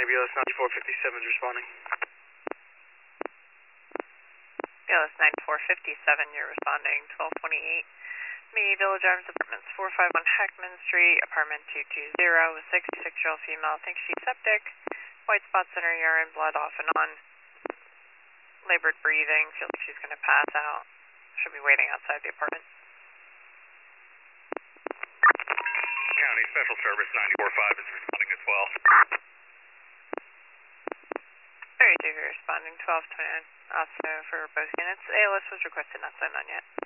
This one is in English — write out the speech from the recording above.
BLS 9457 is responding. BLS 9457, you're responding 1228. Me, Village Arms Apartments, 451 Hackman Street, apartment 220, 66-year-old female, thinks she's septic, white spots in her urine, blood off and on, labored breathing, feels like she's going to pass out. She'll be waiting outside the apartment. County Special Service 945 is responding as well. 32, you're responding 1229. Also for both units, ALS was requested, not signed on yet.